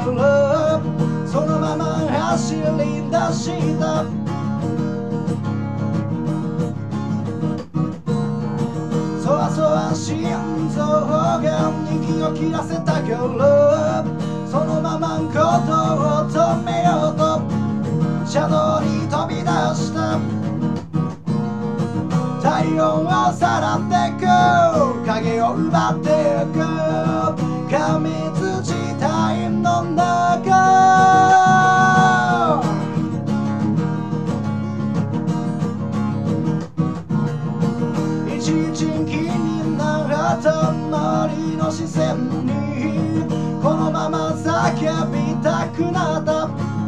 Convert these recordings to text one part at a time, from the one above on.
からそのまま走り出したそわそわ心臓が息を切らせたからそのまま行動を止めようと車道に飛び出した太陽をさらってく影を奪っていく過密地帯の中いちいち気になった周りの視線にこのまま叫びたくなった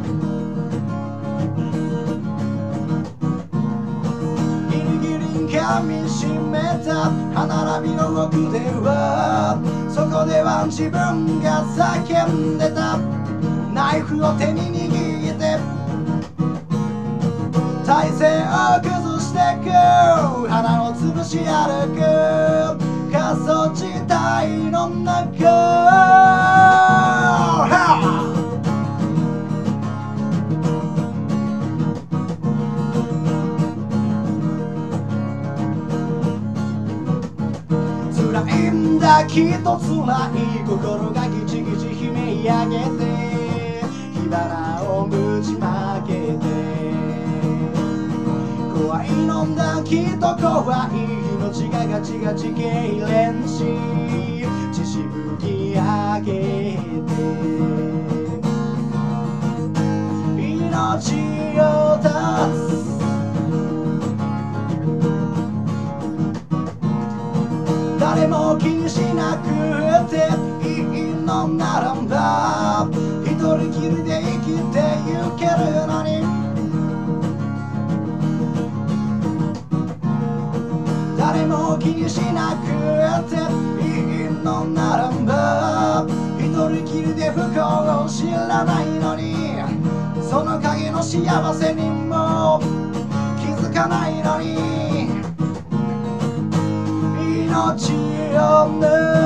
噛みしめた歯並びの奥ではそこでは自分が叫んでたナイフを手に握って体勢を崩してく鼻を潰し歩く過疎地帯の中辛いんだきっと辛い心がギチギチ悲鳴上げて火花をぶちまけて怖いのだきっと怖い命がガチガチ痙攣し血しぶき上げて命を絶つ誰も気にしなくていいのならば一人きりで生きてゆけるのに誰も気にしなくていいのならば一人きりで不幸を知らないのにその影の幸せにも気づかないのに命を抜